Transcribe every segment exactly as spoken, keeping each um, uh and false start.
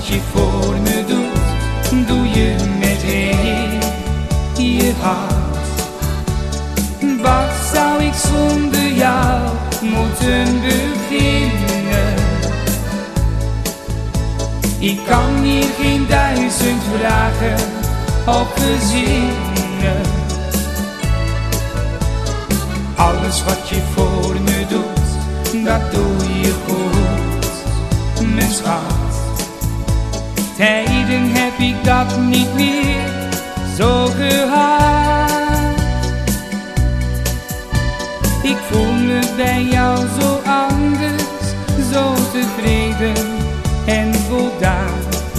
je voor me doet, doe je met heel je hart. Wat zou ik zonder jou moeten beginnen? Ik kan hier geen duizend vragen op verzinnen. Alles wat je voor me doet, dat doe je goed, mijn schat. Tijden heb ik dat niet meer zo gehad. Ik voel me bij jou zo anders, zo tevreden en voldaan.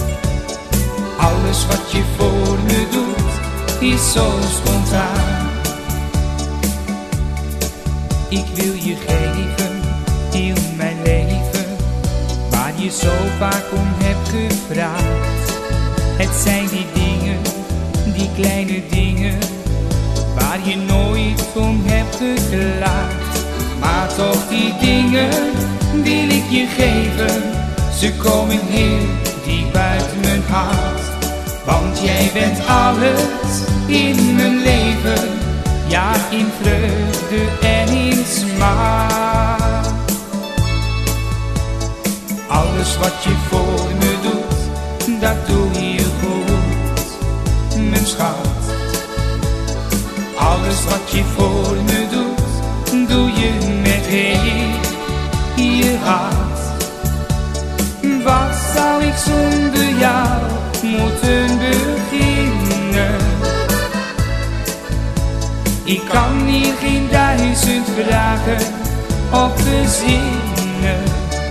Alles wat je voor me doet, is zo spontaan. Ik wil je geven, heel mijn leven, waar je zo vaak om hebt gevraagd. Het zijn die dingen, die kleine dingen, waar je nooit om hebt geklaagd. Maar toch die dingen wil ik je geven, ze komen heel diep uit mijn hart. Want jij bent alles in mijn leven, ja, in vreugde en in smaak. Alles wat je voor me doet, dat doe je goed, mijn schat. Alles wat je voor me doet, doe je met heel je hart. Wat zou ik zonder jou moeten beginnen? Ik kan hier geen duizend vragen op verzinnen.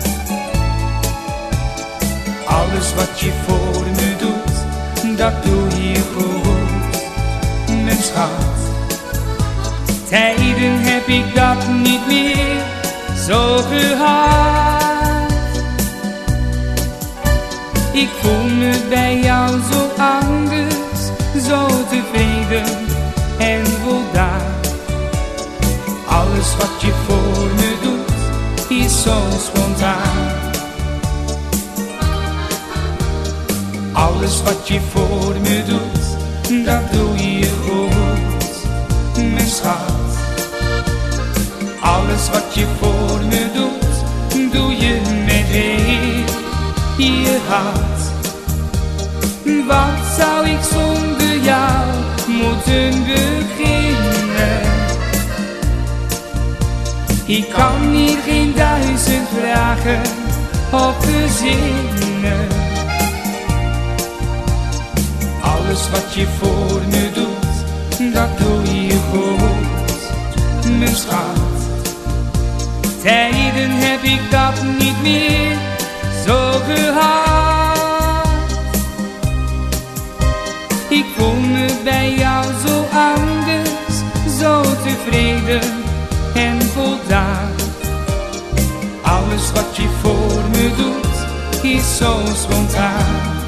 Alles wat je voor me doet, dat doe je goed, mijn schat. Tijden heb ik dat niet meer zo gehad. Ik voel me bij jou zo anders, zo tevreden en voldaan. Alles wat je voor me doet, is zo spontaan. Alles wat je voor me doet, dat doe je goed, mijn schat. Alles wat je voor me doet, doe je met heel je hart. Wat zou ik zonder jou moeten beginnen? Ik kan hier geen duizend vragen op verzinnen. Alles wat je voor me doet, dat doe je goed, mijn schat. Tijden heb ik dat niet meer zo gehad. Ik voel me bij jou zo anders, zo tevreden en voldaan. Alles wat je voor me doet, is zo spontaan.